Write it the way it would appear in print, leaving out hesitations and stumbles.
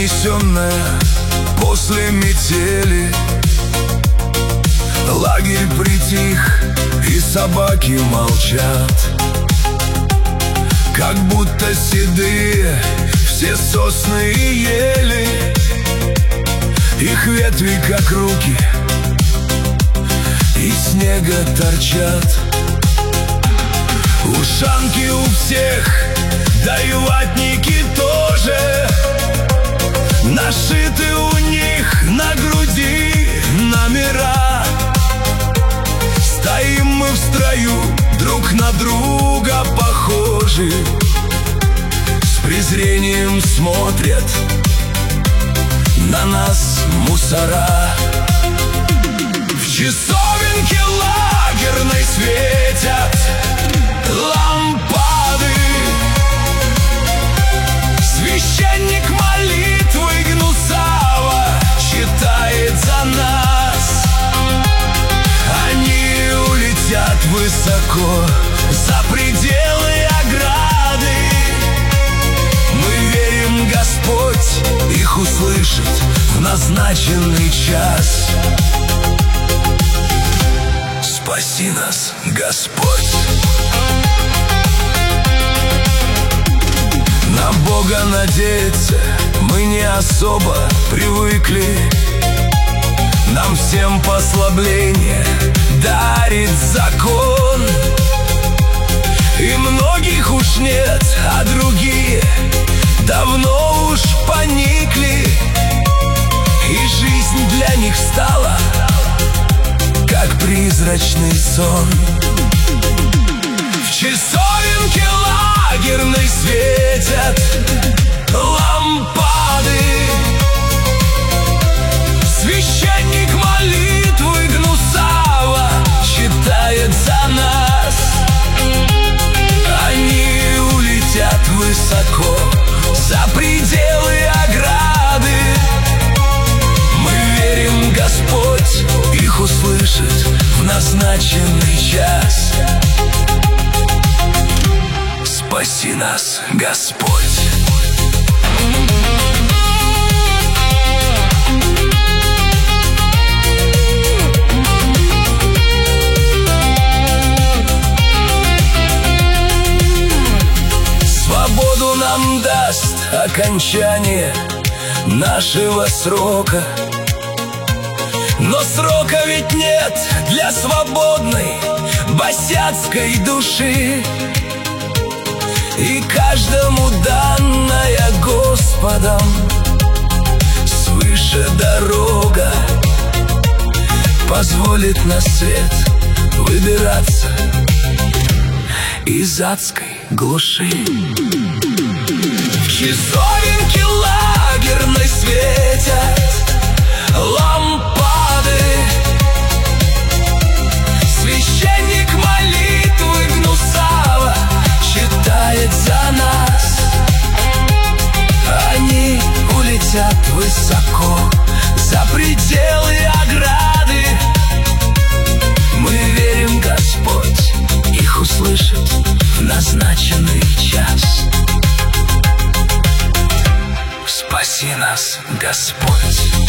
занесенная после метели. Лагерь притих, и собаки молчат, как будто седые все сосны и ели. Их ветви, как руки, из снега торчат. Ушанки у всех, да и ватники тоже. Нашиты у них на груди номера. Стоим мы в строю, друг на друга похожи. С презрением смотрят на нас мусора. В часовенке лагерной светят лампады. Священник молитвы гнусаво читает за нас. Они улетят высоко за пределы ограды. Мы верим, Господь их услышит в назначенный час. Спаси нас, Господь. На Бога надеяться мы не особо привыкли. Нам всем послабление дарит закон. И многих уж нет, а другие давно уж поникли. И жизнь для них стала как призрачный сон. В часовенке лагерной светят лампады. Священник молитвы гнусаво читает за нас. Они улетят высоко за пределы ограды. Мы верим, Господь их услышит в назначенный час. Спаси нас, Господь. Свободу нам даст окончание нашего срока. Но срока ведь нет для свободной босяцкой души. И каждому данная Господом свыше дорога позволит на свет выбираться из адской глуши. В часовенке лагерной светят лампады. Священник молитвы гнусаво читает за нас. Они улетят высоко за пределы ограды. Мы верим, Господь их услышит в назначенный час. Спаси нас, Господь.